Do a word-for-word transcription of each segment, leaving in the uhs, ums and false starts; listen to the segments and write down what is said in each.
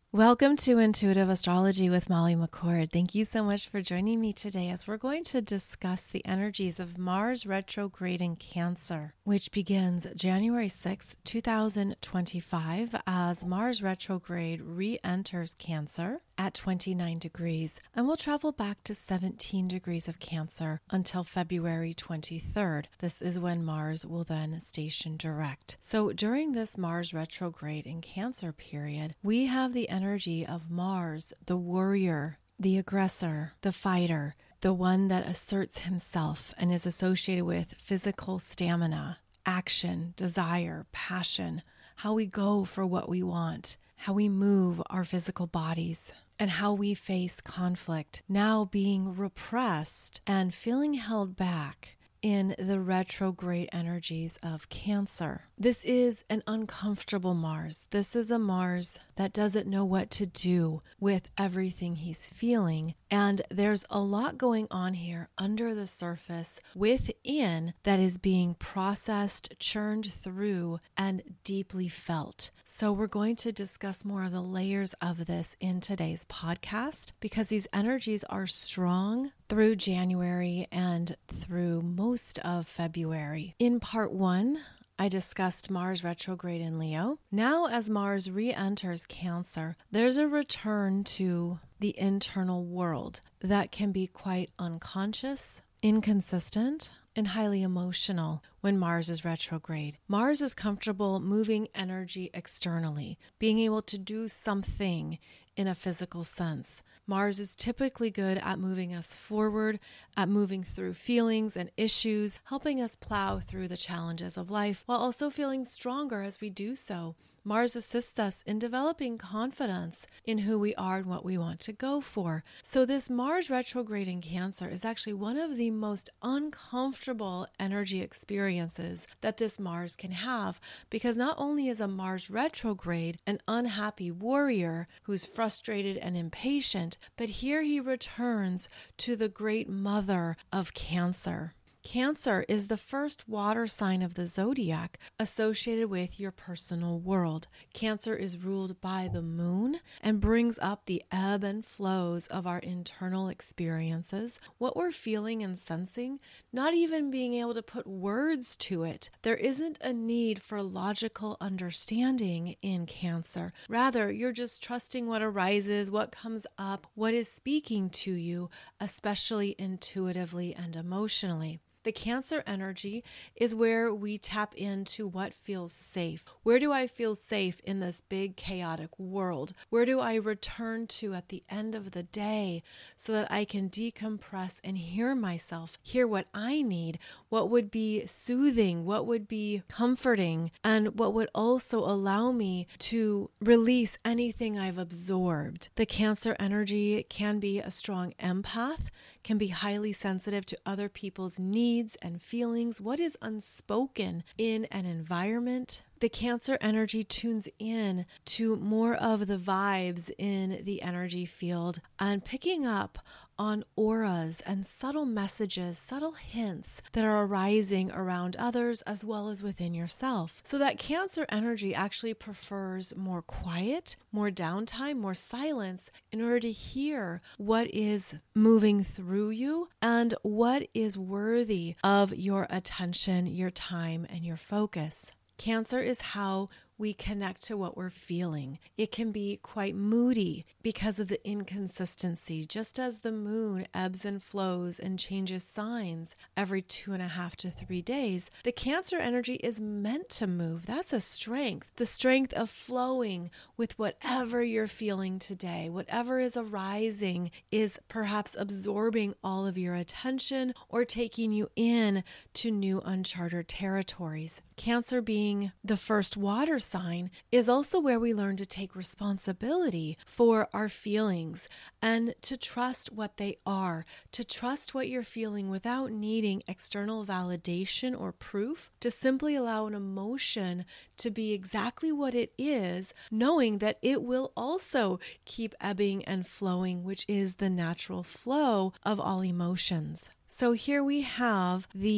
Welcome to Intuitive Astrology with Molly McCord. Thank you so much for joining me today as we're going to discuss the energies of Mars retrograde in Cancer, which begins January sixth, two thousand twenty-five as Mars retrograde re-enters Cancer at twenty-nine degrees and will travel back to seventeen degrees of Cancer until February twenty-third. This is when Mars will then station direct. So during this Mars retrograde in Cancer period, we have the energy of Mars, the warrior, the aggressor, the fighter, the one that asserts himself and is associated with physical stamina, action, desire, passion, how we go for what we want, how we move our physical bodies, and how we face conflict, now being repressed and feeling held back in the retrograde energies of Cancer. This is an uncomfortable Mars. This is a Mars that doesn't know what to do with everything he's feeling. And there's a lot going on here under the surface within that is being processed, churned through, and deeply felt. So we're going to discuss more of the layers of this in today's podcast because these energies are strong through January and through most of February. In part one, I discussed Mars retrograde in Leo. Now, as Mars re-enters Cancer, there's a return to the internal world that can be quite unconscious, inconsistent, and highly emotional when Mars is retrograde. Mars is comfortable moving energy externally, being able to do something in a physical sense. Mars is typically good at moving us forward, at moving through feelings and issues, helping us plow through the challenges of life while also feeling stronger as we do so. Mars assists us in developing confidence in who we are and what we want to go for. So this Mars retrograde in Cancer is actually one of the most uncomfortable energy experiences that this Mars can have, because not only is a Mars retrograde an unhappy warrior who's frustrated and impatient, but here he returns to the great mother of Cancer. Cancer is the first water sign of the zodiac associated with your personal world. Cancer is ruled by the moon and brings up the ebb and flows of our internal experiences, what we're feeling and sensing, not even being able to put words to it. There isn't a need for logical understanding in Cancer. Rather, you're just trusting what arises, what comes up, what is speaking to you, especially intuitively and emotionally. The Cancer energy is where we tap into what feels safe. Where do I feel safe in this big chaotic world? Where do I return to at the end of the day so that I can decompress and hear myself, hear what I need, what would be soothing, what would be comforting, and what would also allow me to release anything I've absorbed. The Cancer energy can be a strong empath, can be highly sensitive to other people's needs and feelings, what is unspoken in an environment. The Cancer energy tunes in to more of the vibes in the energy field and picking up on auras and subtle messages, subtle hints that are arising around others as well as within yourself. So that Cancer energy actually prefers more quiet, more downtime, more silence in order to hear what is moving through you and what is worthy of your attention, your time, and your focus. Cancer is how we connect to what we're feeling. It can be quite moody because of the inconsistency, just as the moon ebbs and flows and changes signs every two and a half to three days. The Cancer energy is meant to move. That's a strength. The strength of flowing with whatever you're feeling today, whatever is arising is perhaps absorbing all of your attention or taking you in to new uncharted territories. Cancer being the first water sign is also where we learn to take responsibility for our feelings and to trust what they are, to trust what you're feeling without needing external validation or proof, to simply allow an emotion to be exactly what it is, knowing that it will also keep ebbing and flowing, which is the natural flow of all emotions. So here we have the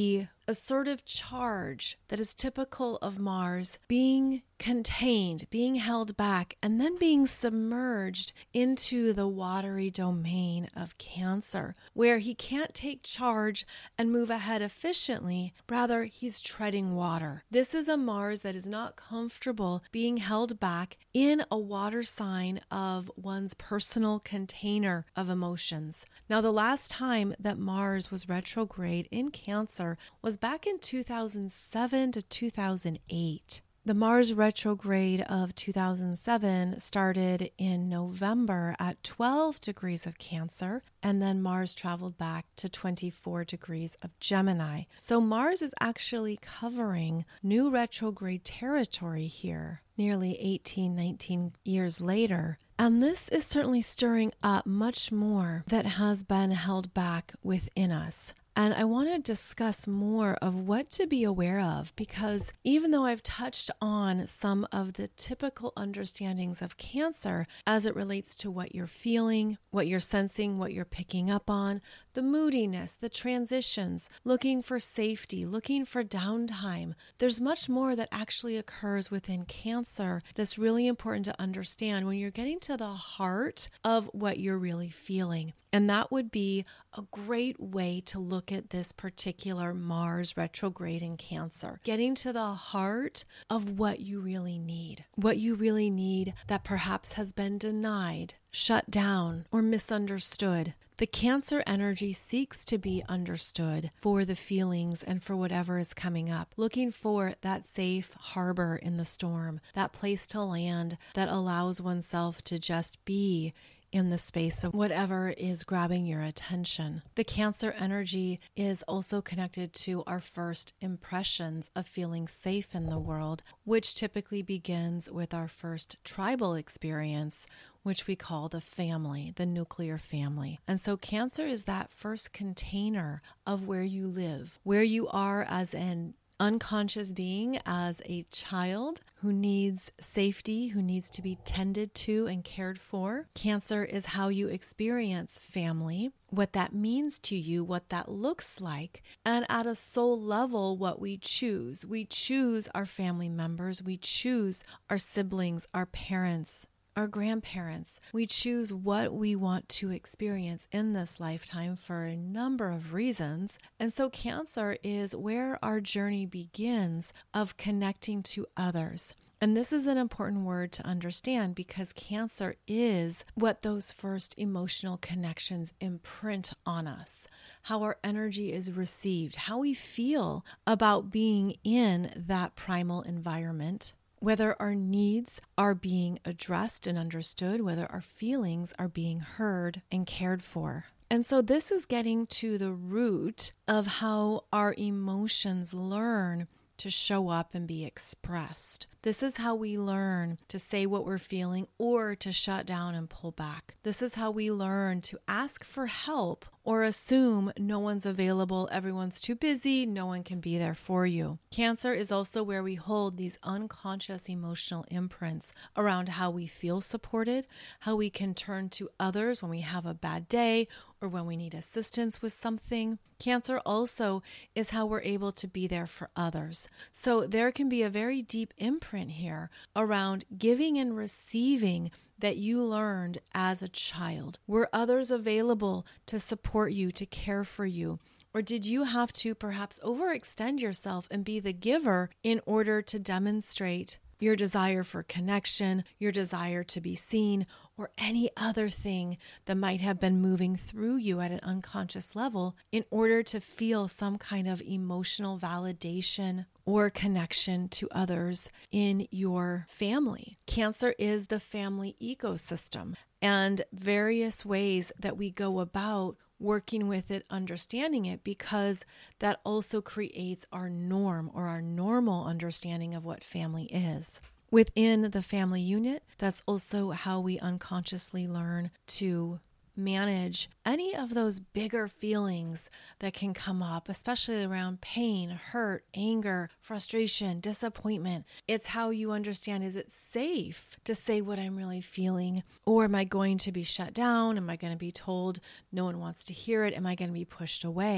assertive charge that is typical of Mars being contained, being held back, and then being submerged into the watery domain of Cancer, where he can't take charge and move ahead efficiently. Rather, he's treading water. This is a Mars that is not comfortable being held back in a water sign of one's personal container of emotions. Now, the last time that Mars was retrograde in Cancer was back in two thousand seven to two thousand eight. The Mars retrograde of two thousand seven started in November at twelve degrees of Cancer, and then Mars traveled back to twenty-four degrees of Gemini. So Mars is actually covering new retrograde territory here, nearly eighteen, nineteen years later. And this is certainly stirring up much more that has been held back within us. And I want to discuss more of what to be aware of, because even though I've touched on some of the typical understandings of Cancer as it relates to what you're feeling, what you're sensing, what you're picking up on, the moodiness, the transitions, looking for safety, looking for downtime, there's much more that actually occurs within Cancer that's really important to understand when you're getting to the heart of what you're really feeling. And that would be a great way to look at this particular Mars retrograde in Cancer. Getting to the heart of what you really need. What you really need that perhaps has been denied, shut down, or misunderstood. The Cancer energy seeks to be understood for the feelings and for whatever is coming up, looking for that safe harbor in the storm, that place to land that allows oneself to just be in the space of whatever is grabbing your attention. The Cancer energy is also connected to our first impressions of feeling safe in the world, which typically begins with our first tribal experience, which we call the family, the nuclear family. And so Cancer is that first container of where you live, where you are as an unconscious being, as a child who needs safety, who needs to be tended to and cared for. Cancer is how you experience family, what that means to you, what that looks like, and at a soul level, what we choose. We choose our family members, we choose our siblings, our parents, our grandparents. We choose what we want to experience in this lifetime for a number of reasons. And so Cancer is where our journey begins of connecting to others. And this is an important word to understand because Cancer is what those first emotional connections imprint on us, how our energy is received, how we feel about being in that primal environment, whether our needs are being addressed and understood, whether our feelings are being heard and cared for. And so this is getting to the root of how our emotions learn to show up and be expressed. This is how we learn to say what we're feeling or to shut down and pull back. This is how we learn to ask for help or assume no one's available, everyone's too busy, no one can be there for you. Cancer is also where we hold these unconscious emotional imprints around how we feel supported, how we can turn to others when we have a bad day or when we need assistance with something. Cancer also is how we're able to be there for others. So there can be a very deep imprint here around giving and receiving that you learned as a child. Were others available to support you, to care for you? Or did you have to perhaps overextend yourself and be the giver in order to demonstrate your desire for connection, your desire to be seen, or any other thing that might have been moving through you at an unconscious level in order to feel some kind of emotional validation or connection to others in your family? Cancer is the family ecosystem, and various ways that we go about working with it, understanding it, because that also creates our norm or our normal understanding of what family is. Within the family unit, that's also how we unconsciously learn to manage any of those bigger feelings that can come up, especially around pain, hurt, anger, frustration, disappointment. It's how you understand, is it safe to say what I'm really feeling? Or am I going to be shut down? Am I going to be told no one wants to hear it? Am I going to be pushed away?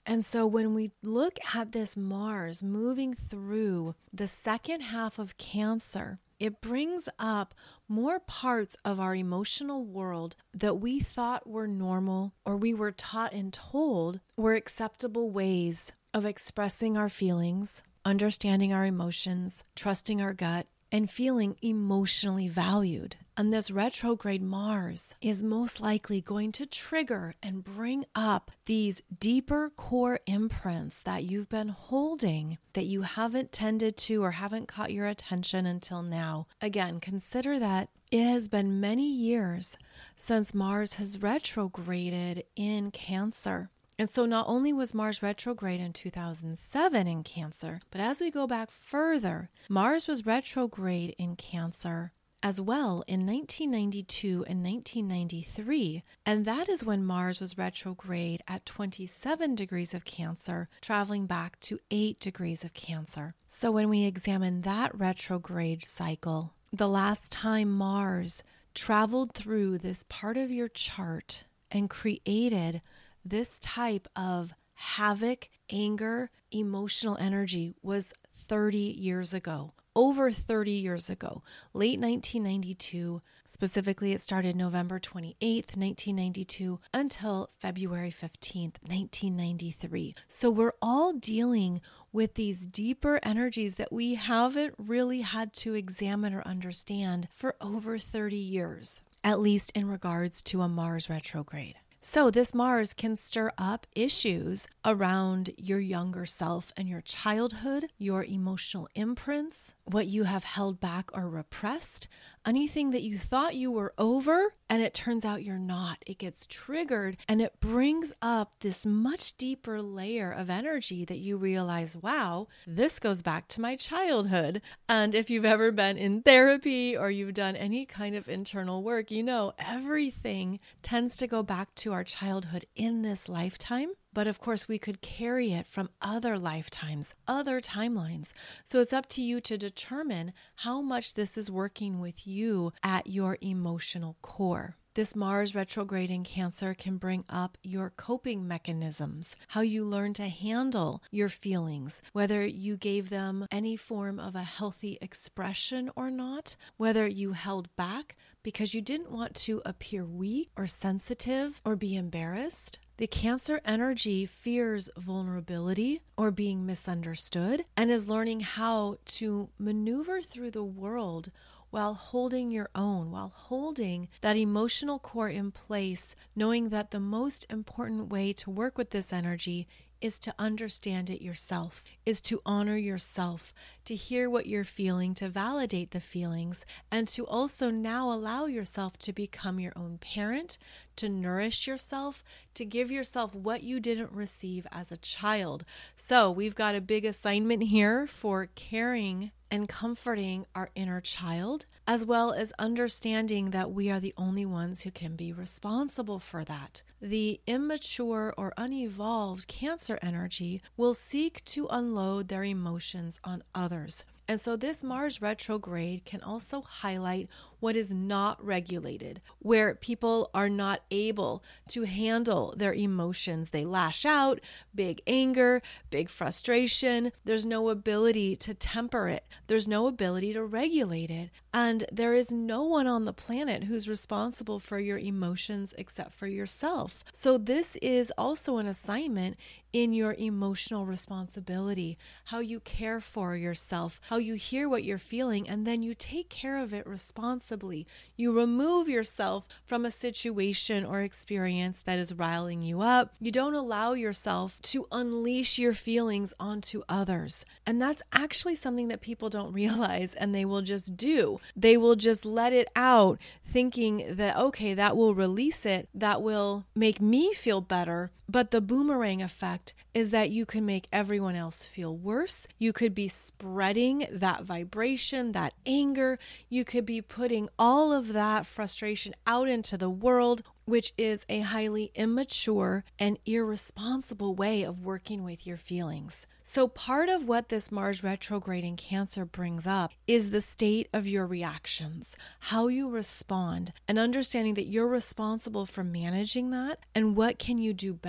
And so when we look at this Mars moving through the second half of Cancer, it brings up more parts of our emotional world that we thought were normal or we were taught and told were acceptable ways of expressing our feelings, understanding our emotions, trusting our gut, and feeling emotionally valued. And this retrograde Mars is most likely going to trigger and bring up these deeper core imprints that you've been holding that you haven't tended to or haven't caught your attention until now. Again, consider that it has been many years since Mars has retrograded in Cancer. And so not only was Mars retrograde in two thousand seven in Cancer, but as we go back further, Mars was retrograde in Cancer as well in nineteen ninety-two and nineteen ninety-three. And that is when Mars was retrograde at twenty-seven degrees of Cancer, traveling back to eight degrees of Cancer. So when we examine that retrograde cycle, the last time Mars traveled through this part of your chart and created this type of havoc, anger, emotional energy was thirty years ago, over thirty years ago, late nineteen ninety-two. Specifically, it started November twenty-eighth, nineteen ninety-two until February fifteenth, nineteen ninety-three. So we're all dealing with these deeper energies that we haven't really had to examine or understand for over thirty years, at least in regards to a Mars retrograde. So this Mars can stir up issues around your younger self and your childhood, your emotional imprints, what you have held back or repressed, anything that you thought you were over and it turns out you're not. It gets triggered and it brings up this much deeper layer of energy that you realize, wow, this goes back to my childhood. And if you've ever been in therapy or you've done any kind of internal work, you know everything tends to go back to our childhood in this lifetime. But of course, we could carry it from other lifetimes, other timelines. So it's up to you to determine how much this is working with you at your emotional core. This Mars retrograde in Cancer can bring up your coping mechanisms, how you learn to handle your feelings, whether you gave them any form of a healthy expression or not, whether you held back because you didn't want to appear weak or sensitive or be embarrassed. The Cancer energy fears vulnerability or being misunderstood and is learning how to maneuver through the world while holding your own, while holding that emotional core in place, knowing that the most important way to work with this energy is to understand it yourself, is to honor yourself, to hear what you're feeling, to validate the feelings, and to also now allow yourself to become your own parent, to nourish yourself, to give yourself what you didn't receive as a child. So we've got a big assignment here for caring and comforting our inner child, as well as understanding that we are the only ones who can be responsible for that. The immature or unevolved Cancer energy will seek to unload their emotions on others. And so this Mars retrograde can also highlight what is not regulated, where people are not able to handle their emotions. They lash out, big anger, big frustration. There's no ability to temper it. There's no ability to regulate it. And there is no one on the planet who's responsible for your emotions except for yourself. So this is also an assignment in your emotional responsibility, how you care for yourself, how you hear what you're feeling, and then you take care of it responsibly. You remove yourself from a situation or experience that is riling you up. You don't allow yourself to unleash your feelings onto others. And that's actually something that people don't realize, and they will just do. They will just let it out, thinking that, okay, that will release it, that will make me feel better. But the boomerang effect is that you can make everyone else feel worse. You could be spreading that vibration, that anger. You could be putting all of that frustration out into the world, which is a highly immature and irresponsible way of working with your feelings. So part of what this Mars retrograde in Cancer brings up is the state of your reactions, how you respond, and understanding that you're responsible for managing that and what can you do better.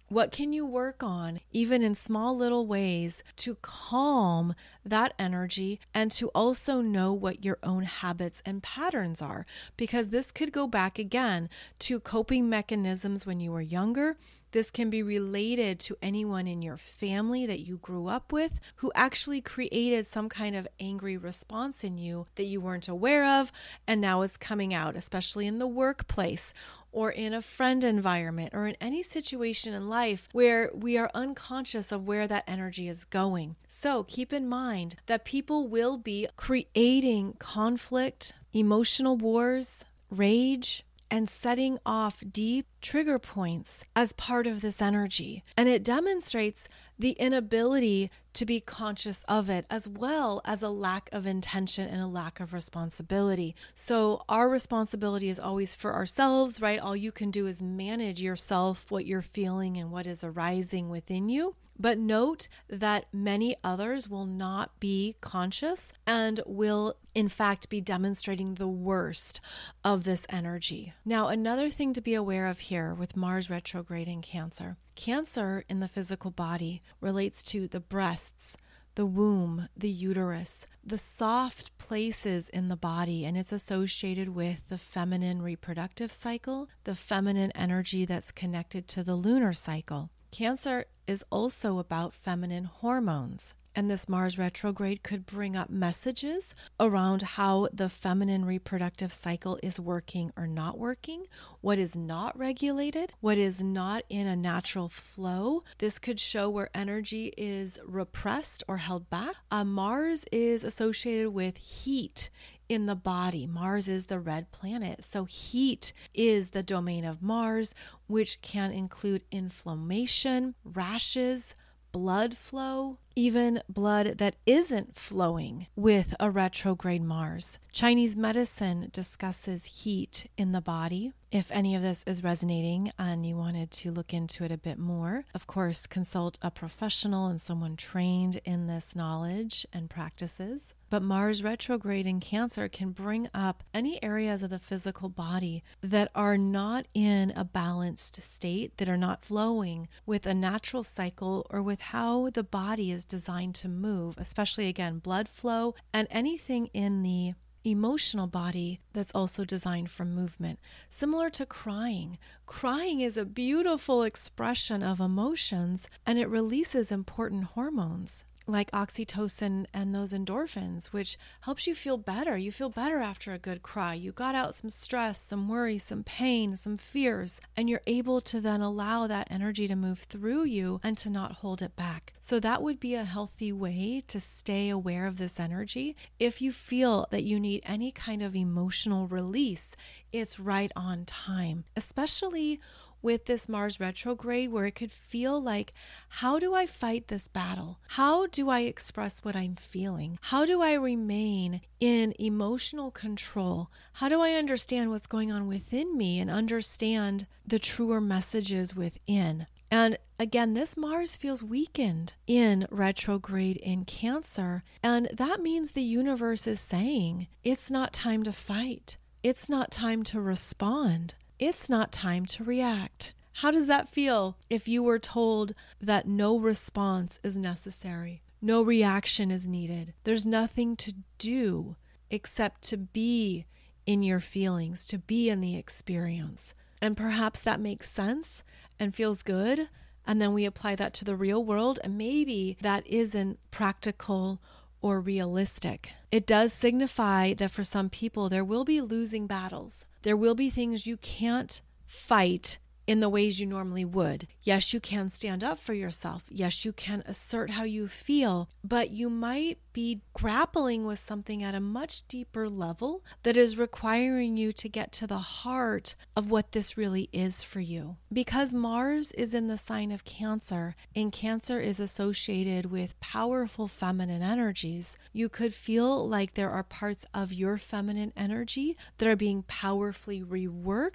What can you work on, even in small little ways, to calm that energy and to also know what your own habits and patterns are? Because this could go back again to coping mechanisms when you were younger. This can be related to anyone in your family that you grew up with who actually created some kind of angry response in you that you weren't aware of, and now it's coming out, especially in the workplace or in a friend environment or in any situation in life where we are unconscious of where that energy is going. So keep in mind that people will be creating conflict, emotional wars, rage, and setting off deep trigger points as part of this energy. And it demonstrates the inability to be conscious of it, as well as a lack of intention and a lack of responsibility. So our responsibility is always for ourselves, right? All you can do is manage yourself, what you're feeling and what is arising within you. But note that many others will not be conscious and will, in fact, be demonstrating the worst of this energy. Now, another thing to be aware of here with Mars retrograde in Cancer. Cancer in the physical body relates to the breasts, the womb, the uterus, the soft places in the body, and it's associated with the feminine reproductive cycle, the feminine energy that's connected to the lunar cycle. Cancer is also about feminine hormones, and this Mars retrograde could bring up messages around how the feminine reproductive cycle is working or not working, what is not regulated, what is not in a natural flow. This could show where energy is repressed or held back. Uh, Mars is associated with heat in the body. Mars is the red planet. So heat is the domain of Mars, which can include inflammation, rashes, blood flow, even blood that isn't flowing with a retrograde Mars. Chinese medicine discusses heat in the body. If any of this is resonating and you wanted to look into it a bit more, of course, consult a professional and someone trained in this knowledge and practices. But Mars retrograde in Cancer can bring up any areas of the physical body that are not in a balanced state, that are not flowing with a natural cycle or with how the body is designed to move, especially, again, blood flow and anything in the emotional body that's also designed for movement. Similar to crying. Crying is a beautiful expression of emotions, and it releases important hormones like oxytocin and those endorphins, which helps you feel better. You feel better after a good cry. You got out some stress, some worry, some pain, some fears, and you're able to then allow that energy to move through you and to not hold it back. So that would be a healthy way to stay aware of this energy. If you feel that you need any kind of emotional release, it's right on time, especially with this Mars retrograde, where it could feel like, how do I fight this battle? How do I express what I'm feeling? How do I remain in emotional control? How do I understand what's going on within me and understand the truer messages within? And again, this Mars feels weakened in retrograde in Cancer, and that means the universe is saying it's not time to fight. It's not time to respond. It's not time to react. How does that feel if you were told that no response is necessary? No reaction is needed. There's nothing to do except to be in your feelings, to be in the experience. And perhaps that makes sense and feels good. And then we apply that to the real world, and maybe that isn't practical or realistic. It does signify that for some people, there will be losing battles. There will be things you can't fight in the ways you normally would. Yes, you can stand up for yourself. Yes, you can assert how you feel, but you might be grappling with something at a much deeper level that is requiring you to get to the heart of what this really is for you. Because Mars is in the sign of Cancer, and Cancer is associated with powerful feminine energies, you could feel like there are parts of your feminine energy that are being powerfully reworked,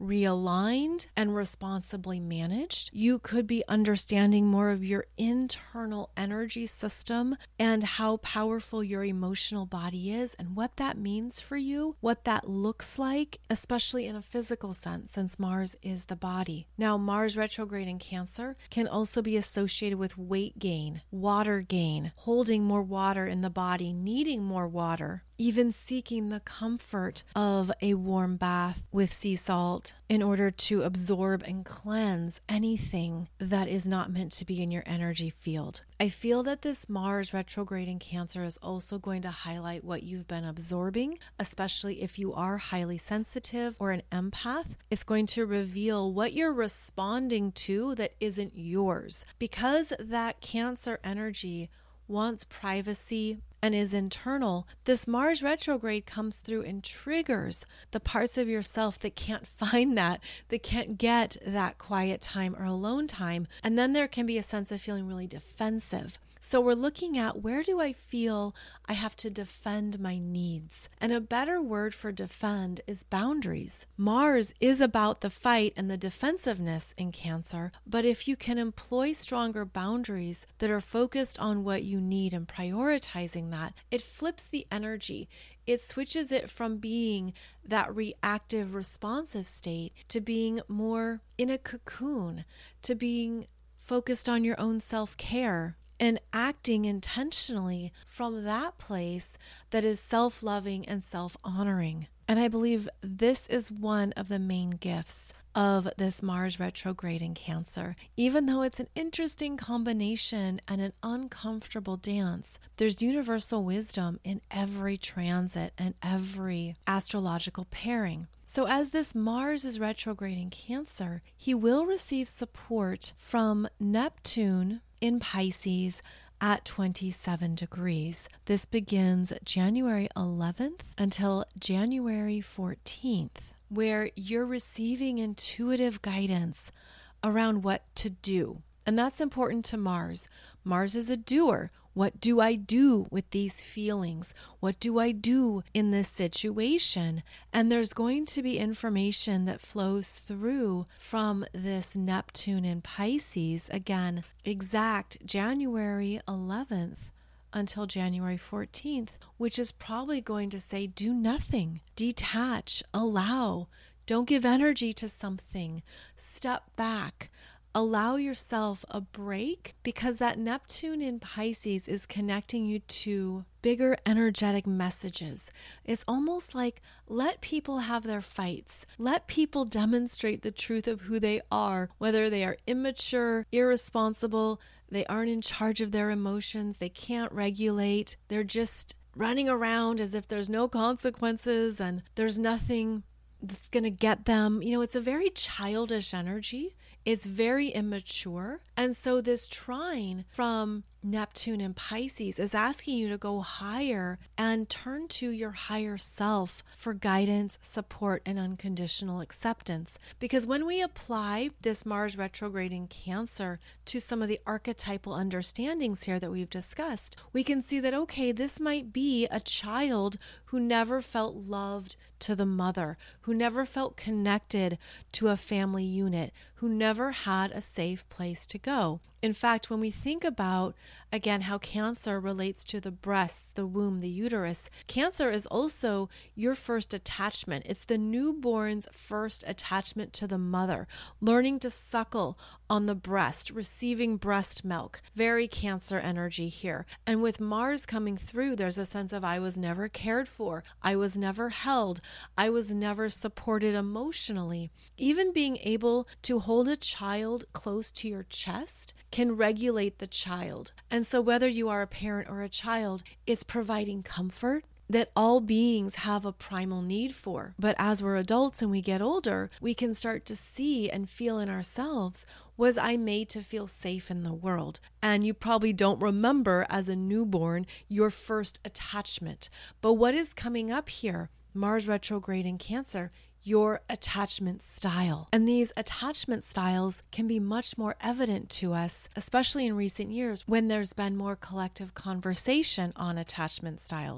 realigned and responsibly managed. You could be understanding more of your internal energy system and how powerful your emotional body is and what that means for you, what that looks like, especially in a physical sense, since Mars is the body. Now, Mars retrograde in Cancer can also be associated with weight gain, water gain, holding more water in the body, needing more water, even seeking the comfort of a warm bath with sea salt in order to absorb and cleanse anything that is not meant to be in your energy field. I feel that this Mars retrograde in Cancer is also going to highlight what you've been absorbing, especially if you are highly sensitive or an empath. It's going to reveal what you're responding to that isn't yours, because that Cancer energy wants privacy and is internal. This Mars retrograde comes through and triggers the parts of yourself that can't find that, that can't get that quiet time or alone time. And then there can be a sense of feeling really defensive. So we're looking at, where do I feel I have to defend my needs? And a better word for defend is boundaries. Mars is about the fight and the defensiveness in Cancer, but if you can employ stronger boundaries that are focused on what you need and prioritizing that, it flips the energy. It switches it from being that reactive, responsive state to being more in a cocoon, to being focused on your own self-care and acting intentionally from that place that is self-loving and self-honoring. And I believe this is one of the main gifts of this Mars retrograde in Cancer. Even though it's an interesting combination and an uncomfortable dance, there's universal wisdom in every transit and every astrological pairing. So as this Mars is retrograde in Cancer, he will receive support from Neptune in Pisces at twenty-seven degrees. This begins January eleventh until January fourteenth, where you're receiving intuitive guidance around what to do. And that's important to Mars. Mars is a doer. What do I do with these feelings? What do I do in this situation? And there's going to be information that flows through from this Neptune in Pisces, again, exact January eleventh until January fourteenth, which is probably going to say, do nothing, detach, allow, don't give energy to something, step back. Allow yourself a break, because that Neptune in Pisces is connecting you to bigger energetic messages. It's almost like, let people have their fights. Let people demonstrate the truth of who they are, whether they are immature, irresponsible, they aren't in charge of their emotions, they can't regulate, they're just running around as if there's no consequences and there's nothing that's going to get them. You know, it's a very childish energy. It's very immature. And so this trine from Neptune and Pisces is asking you to go higher and turn to your higher self for guidance, support, and unconditional acceptance. Because when we apply this Mars retrograde in Cancer to some of the archetypal understandings here that we've discussed, we can see that, okay, this might be a child who never felt loved to the mother, who never felt connected to a family unit, who never had a safe place to go. In fact, when we think about, again, how Cancer relates to the breasts, the womb, the uterus, Cancer is also your first attachment. It's the newborn's first attachment to the mother, learning to suckle on the breast, receiving breast milk. Very Cancer energy here. And with Mars coming through, there's a sense of, I was never cared for, I was never held, I was never supported emotionally. Even being able to hold a child close to your chest can regulate the child. And so whether you are a parent or a child, it's providing comfort that all beings have a primal need for. But as we're adults and we get older, we can start to see and feel in ourselves, was I made to feel safe in the world? And you probably don't remember as a newborn your first attachment. But what is coming up here? Mars retrograde in Cancer, your attachment style. And these attachment styles can be much more evident to us, especially in recent years when there's been more collective conversation on attachment styles.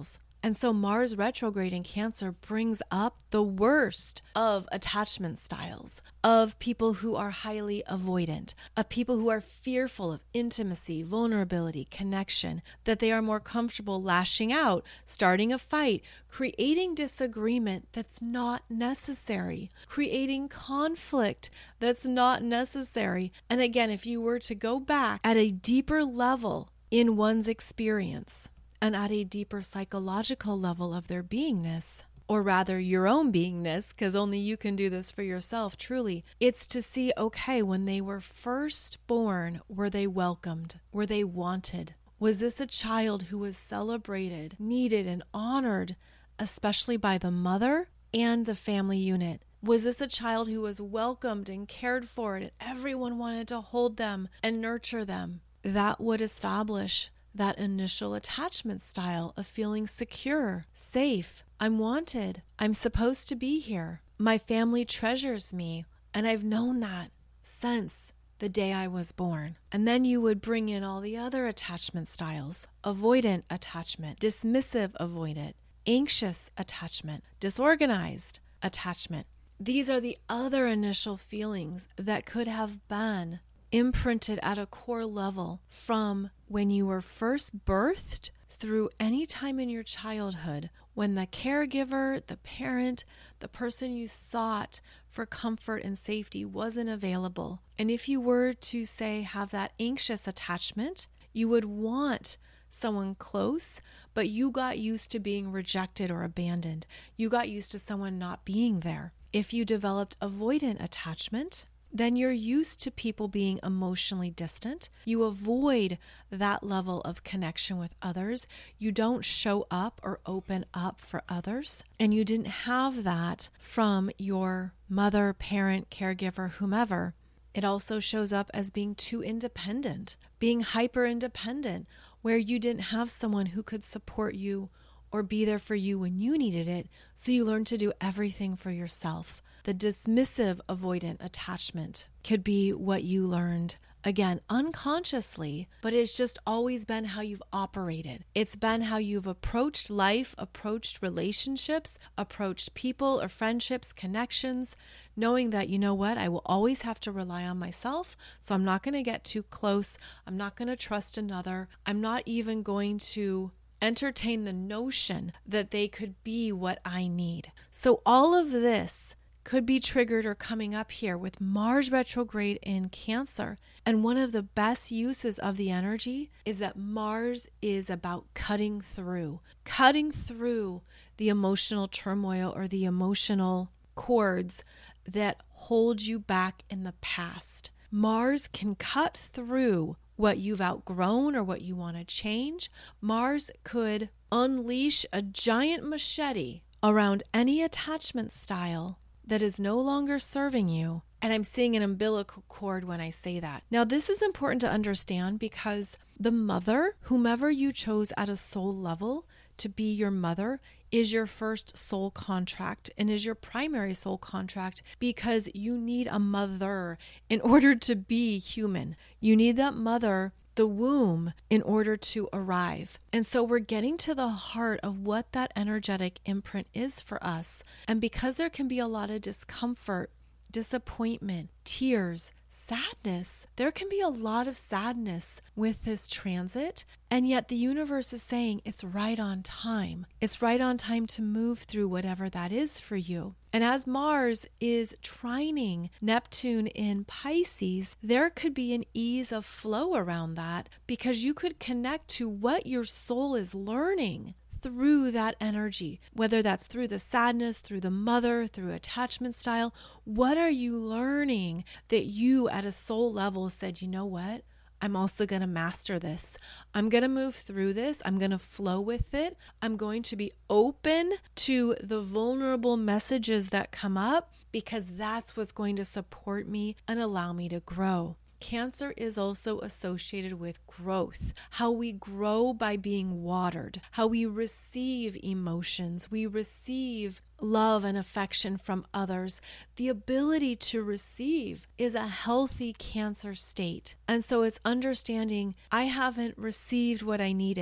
And so Mars retrograde in Cancer brings up the worst of attachment styles, of people who are highly avoidant, of people who are fearful of intimacy, vulnerability, connection, that they are more comfortable lashing out, starting a fight, creating disagreement that's not necessary, creating conflict that's not necessary. And again, if you were to go back at a deeper level in one's experience, and at a deeper psychological level of their beingness, or rather your own beingness, because only you can do this for yourself, truly, it's to see, okay, when they were first born, were they welcomed? Were they wanted? Was this a child who was celebrated, needed, and honored, especially by the mother and the family unit? Was this a child who was welcomed and cared for, and everyone wanted to hold them and nurture them? That would establish that initial attachment style of feeling secure, safe, I'm wanted, I'm supposed to be here, my family treasures me, and I've known that since the day I was born. And then you would bring in all the other attachment styles: avoidant attachment, dismissive avoidant, anxious attachment, disorganized attachment. These are the other initial feelings that could have been imprinted at a core level from when you were first birthed through any time in your childhood, when the caregiver, the parent, the person you sought for comfort and safety wasn't available. And if you were to, say, have that anxious attachment, you would want someone close, but you got used to being rejected or abandoned. You got used to someone not being there. If you developed avoidant attachment, then you're used to people being emotionally distant. You avoid that level of connection with others. You don't show up or open up for others. And you didn't have that from your mother, parent, caregiver, whomever. It also shows up as being too independent, being hyper independent, where you didn't have someone who could support you or be there for you when you needed it. So you learn to do everything for yourself. The dismissive avoidant attachment could be what you learned, again, unconsciously, but it's just always been how you've operated. It's been how you've approached life, approached relationships, approached people or friendships, connections, knowing that, you know what, I will always have to rely on myself, so I'm not going to get too close. I'm not going to trust another. I'm not even going to entertain the notion that they could be what I need. So all of this could be triggered or coming up here with Mars retrograde in Cancer. And one of the best uses of the energy is that Mars is about cutting through, cutting through the emotional turmoil or the emotional cords that hold you back in the past. Mars can cut through what you've outgrown or what you want to change. Mars could unleash a giant machete around any attachment style that is no longer serving you. And I'm seeing an umbilical cord when I say that. Now, this is important to understand because the mother, whomever you chose at a soul level to be your mother, is your first soul contract and is your primary soul contract, because you need a mother in order to be human. You need that mother, the womb, in order to arrive. And so we're getting to the heart of what that energetic imprint is for us. And because there can be a lot of discomfort, disappointment, tears, sadness, there can be a lot of sadness with this transit. And yet the universe is saying it's right on time. It's right on time to move through whatever that is for you. And as Mars is trining Neptune in Pisces, there could be an ease of flow around that, because you could connect to what your soul is learning through that energy, whether that's through the sadness, through the mother, through attachment style. What are you learning that you at a soul level said, you know what? I'm also going to master this. I'm going to move through this. I'm going to flow with it. I'm going to be open to the vulnerable messages that come up, because that's what's going to support me and allow me to grow. Cancer is also associated with growth, how we grow by being watered, how we receive emotions, we receive love and affection from others. The ability to receive is a healthy Cancer state. And so it's understanding, I haven't received what I needed.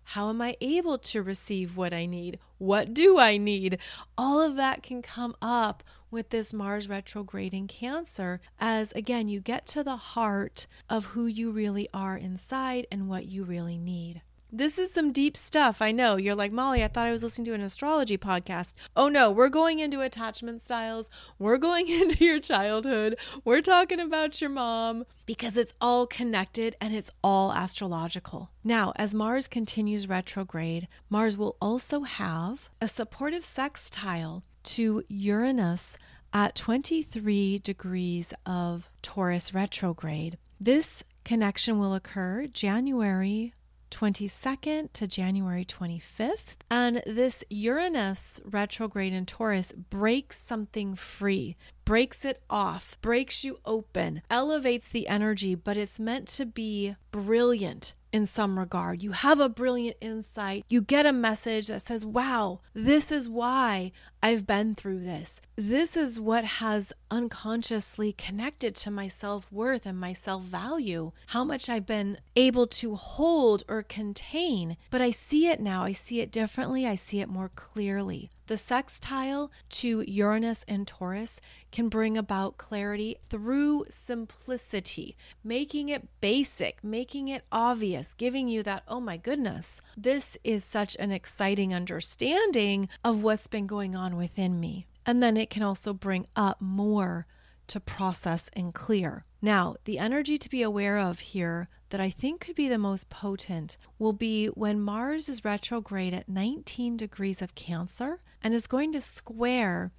How am I able to receive what I need? What do I need? All of that can come up with this Mars retrograde in Cancer as, again, you get to the heart of who you really are inside and what you really need. This is some deep stuff. I know you're like, Molly, I thought I was listening to an astrology podcast. Oh no, we're going into attachment styles. We're going into your childhood. We're talking about your mom because it's all connected and it's all astrological. Now, as Mars continues retrograde, Mars will also have a supportive sextile to Uranus at twenty-three degrees of Taurus retrograde. This connection will occur January twenty-second to January twenty-fifth. And this Uranus retrograde in Taurus breaks something free, breaks it off, breaks you open, elevates the energy, but it's meant to be brilliant in some regard. You have a brilliant insight. You get a message that says, wow, this is why I've been through this. This is what has unconsciously connected to my self-worth and my self-value, how much I've been able to hold or contain. But I see it now. I see it differently. I see it more clearly. The sextile to Uranus and Taurus can bring about clarity through simplicity, making it basic, making it obvious, giving you that, oh my goodness, this is such an exciting understanding of what's been going on within me. And then it can also bring up more to process and clear. Now, the energy to be aware of here that I think could be the most potent will be when Mars is retrograde at nineteen degrees of Cancer and is going to square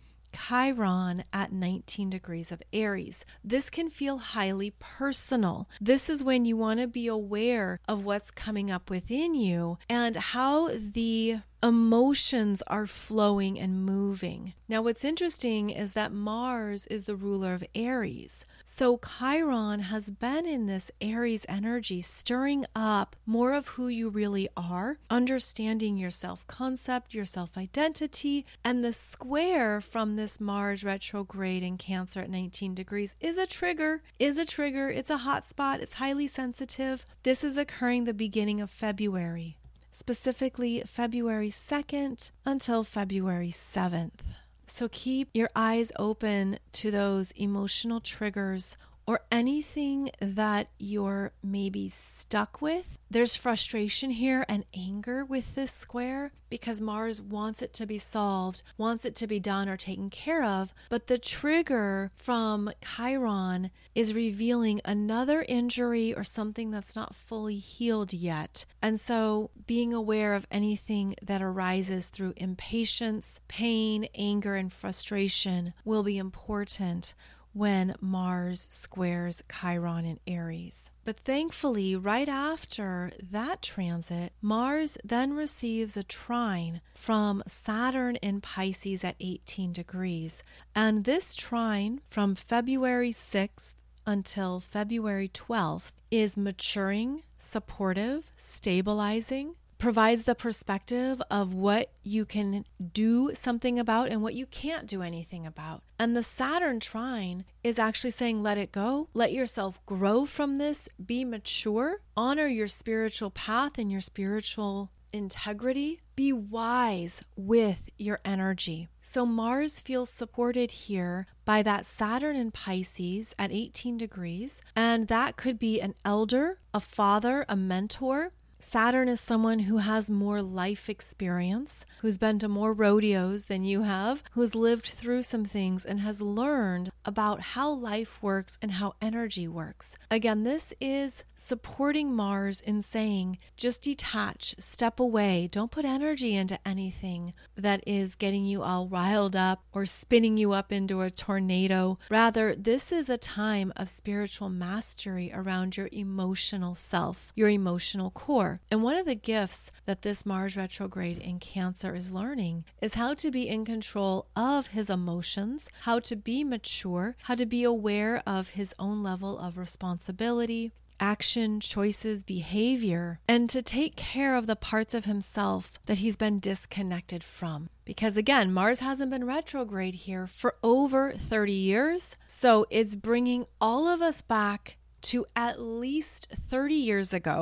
Chiron at nineteen degrees of Aries. This can feel highly personal. This is when you want to be aware of what's coming up within you and how the emotions are flowing and moving. Now, what's interesting is that Mars is the ruler of Aries. So Chiron has been in this Aries energy, stirring up more of who you really are, understanding your self-concept, your self-identity, and the square from this Mars retrograde in Cancer at nineteen degrees is a trigger, is a trigger. It's a hot spot. It's highly sensitive. This is occurring the beginning of February, specifically February second until February seventh. So keep your eyes open to those emotional triggers or anything that you're maybe stuck with. There's frustration here and anger with this square because Mars wants it to be solved, wants it to be done or taken care of. But the trigger from Chiron is revealing another injury or something that's not fully healed yet. And so being aware of anything that arises through impatience, pain, anger, and frustration will be important when Mars squares Chiron in Aries. But thankfully, right after that transit, Mars then receives a trine from Saturn in Pisces at eighteen degrees. And this trine from February sixth until February twelfth is maturing, supportive, stabilizing, provides the perspective of what you can do something about and what you can't do anything about. And the Saturn trine is actually saying, let it go, let yourself grow from this, be mature, honor your spiritual path and your spiritual integrity, be wise with your energy. So Mars feels supported here by that Saturn in Pisces at eighteen degrees, and that could be an elder, a father, a mentor. Saturn is someone who has more life experience, who's been to more rodeos than you have, who's lived through some things and has learned about how life works and how energy works. Again, this is supporting Mars in saying, just detach, step away, don't put energy into anything that is getting you all riled up or spinning you up into a tornado. Rather, this is a time of spiritual mastery around your emotional self, your emotional core. And one of the gifts that this Mars retrograde in Cancer is learning is how to be in control of his emotions, how to be mature, how to be aware of his own level of responsibility, action, choices, behavior, and to take care of the parts of himself that he's been disconnected from. Because again, Mars hasn't been retrograde here for over thirty years. So it's bringing all of us back to at least thirty years ago.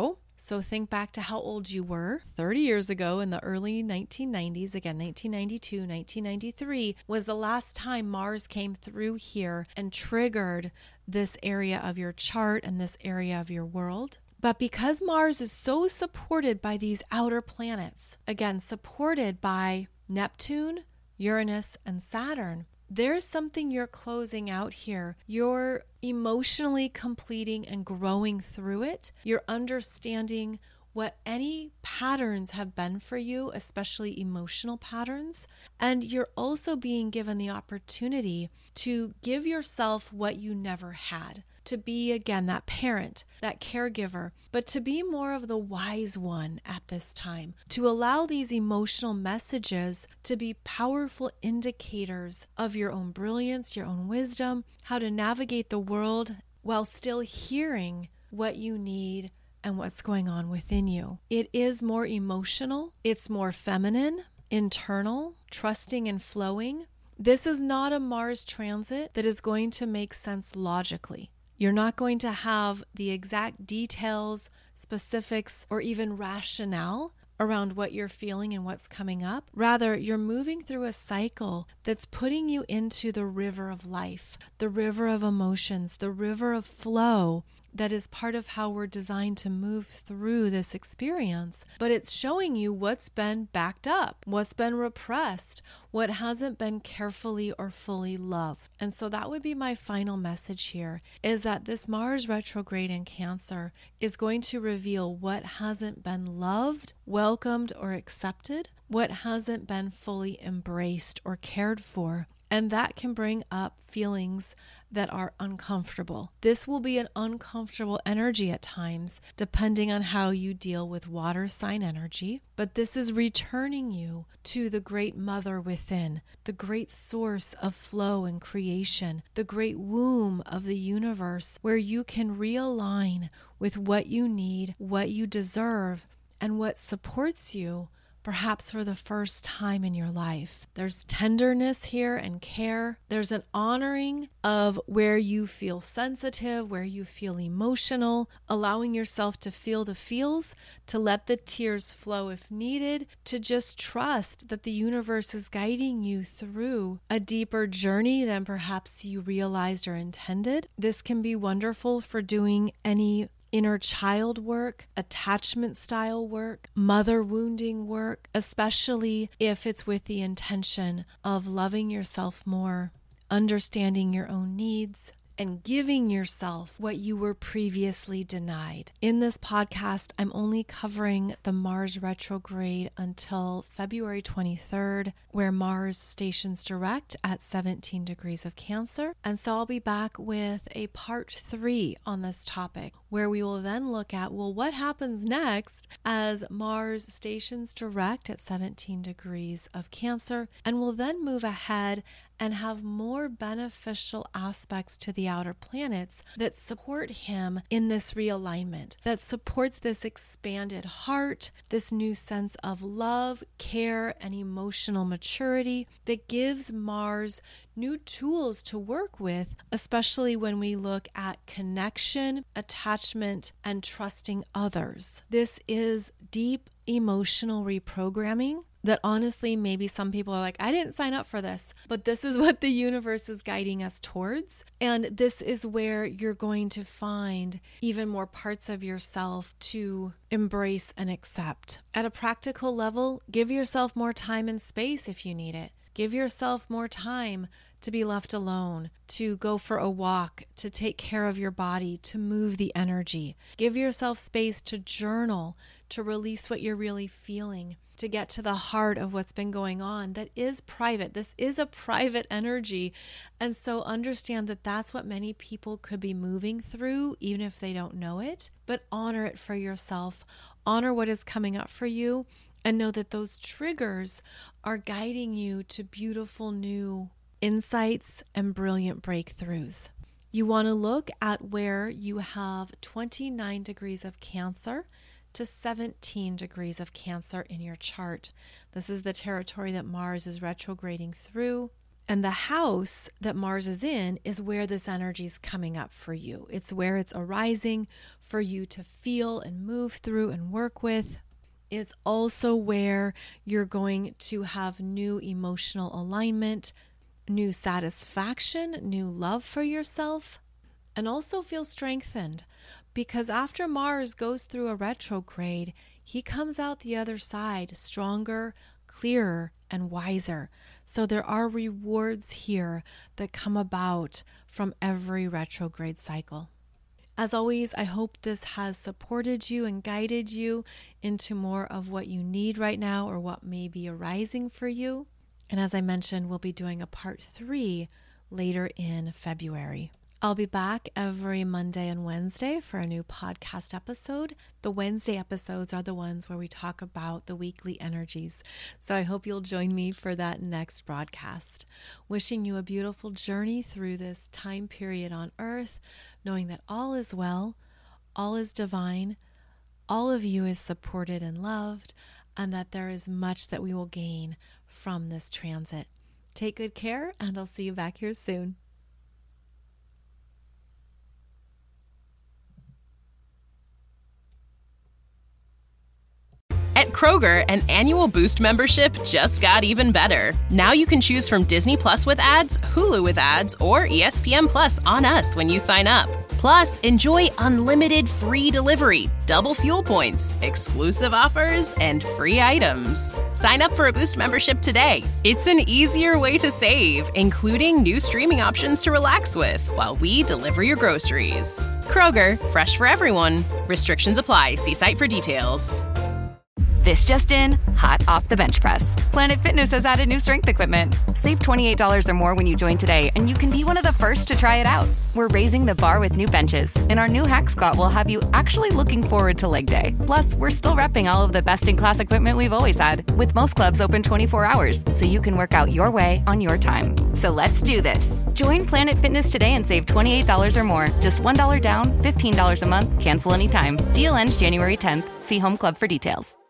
So think back to how old you were thirty years ago in the early nineteen nineties. Again, nineteen ninety-two, nineteen ninety-three was the last time Mars came through here and triggered this area of your chart and this area of your world. But because Mars is so supported by these outer planets, again, supported by Neptune, Uranus, and Saturn, there's something you're closing out here. You're emotionally completing and growing through it. You're understanding what any patterns have been for you, especially emotional patterns. And you're also being given the opportunity to give yourself what you never had. To be, again, that parent, that caregiver, but to be more of the wise one at this time, to allow these emotional messages to be powerful indicators of your own brilliance, your own wisdom, how to navigate the world while still hearing what you need and what's going on within you. It is more emotional, it's more feminine, internal, trusting and flowing. This is not a Mars transit that is going to make sense logically. You're not going to have the exact details, specifics, or even rationale around what you're feeling and what's coming up. Rather, you're moving through a cycle that's putting you into the river of life, the river of emotions, the river of flow that is part of how we're designed to move through this experience. But it's showing you what's been backed up, what's been repressed, what hasn't been carefully or fully loved. And so that would be my final message here, is that this Mars retrograde in Cancer is going to reveal what hasn't been loved, welcomed, or accepted, what hasn't been fully embraced or cared for. And that can bring up feelings that are uncomfortable. This will be an uncomfortable energy at times, depending on how you deal with water sign energy. But this is returning you to the great mother within, the great source of flow and creation, the great womb of the universe, where you can realign with what you need, what you deserve, and what supports you, perhaps for the first time in your life. There's tenderness here and care. There's an honoring of where you feel sensitive, where you feel emotional, allowing yourself to feel the feels, to let the tears flow if needed, to just trust that the universe is guiding you through a deeper journey than perhaps you realized or intended. This can be wonderful for doing any inner child work, attachment style work, mother wounding work, especially if it's with the intention of loving yourself more, understanding your own needs, and giving yourself what you were previously denied. In this podcast, I'm only covering the Mars retrograde until February twenty-third, where Mars stations direct at seventeen degrees of Cancer. And so I'll be back with a part three on this topic, where we will then look at, well, what happens next as Mars stations direct at seventeen degrees of Cancer, and we'll then move ahead and have more beneficial aspects to the outer planets that support him in this realignment, that supports this expanded heart, this new sense of love, care, and emotional maturity, that gives Mars new tools to work with, especially when we look at connection, attachment, and trusting others. This is deep emotional reprogramming that honestly, maybe some people are like, I didn't sign up for this, but this is what the universe is guiding us towards. And this is where you're going to find even more parts of yourself to embrace and accept. At a practical level, give yourself more time and space if you need it. Give yourself more time to be left alone, to go for a walk, to take care of your body, to move the energy. Give yourself space to journal, to release what you're really feeling, to get to the heart of what's been going on that is private. This is a private energy. And so understand that that's what many people could be moving through, even if they don't know it. But honor it for yourself. Honor what is coming up for you, and know that those triggers are guiding you to beautiful new insights and brilliant breakthroughs. You want to look at where you have twenty-nine degrees of Cancer to seventeen degrees of Cancer in your chart. This is the territory that Mars is retrograding through. And the house that Mars is in is where this energy is coming up for you. It's where it's arising for you to feel and move through and work with. It's also where you're going to have new emotional alignment, new satisfaction, new love for yourself, and also feel strengthened. Because after Mars goes through a retrograde, he comes out the other side stronger, clearer, and wiser. So there are rewards here that come about from every retrograde cycle. As always, I hope this has supported you and guided you into more of what you need right now or what may be arising for you. And as I mentioned, we'll be doing a part three later in February. I'll be back every Monday and Wednesday for a new podcast episode. The Wednesday episodes are the ones where we talk about the weekly energies. So I hope you'll join me for that next broadcast. Wishing you a beautiful journey through this time period on Earth, knowing that all is well, all is divine, all of you is supported and loved, and that there is much that we will gain from this transit. Take good care, and I'll see you back here soon. At Kroger, an annual Boost membership just got even better. Now you can choose from Disney Plus with ads, Hulu with ads, or E S P N Plus on us when you sign up. Plus, enjoy unlimited free delivery, double fuel points, exclusive offers, and free items. Sign up for a Boost membership today. It's an easier way to save, including new streaming options to relax with while we deliver your groceries. Kroger, fresh for everyone. Restrictions apply. See site for details. This just in, hot off the bench press. Planet Fitness has added new strength equipment. Save twenty-eight dollars or more when you join today, and you can be one of the first to try it out. We're raising the bar with new benches, and our new Hack Squat will have you actually looking forward to leg day. Plus, we're still repping all of the best-in-class equipment we've always had, with most clubs open twenty-four hours, so you can work out your way on your time. So let's do this. Join Planet Fitness today and save twenty-eight dollars or more. Just one dollar down, fifteen dollars a month, cancel anytime. Deal ends January tenth. See Home Club for details.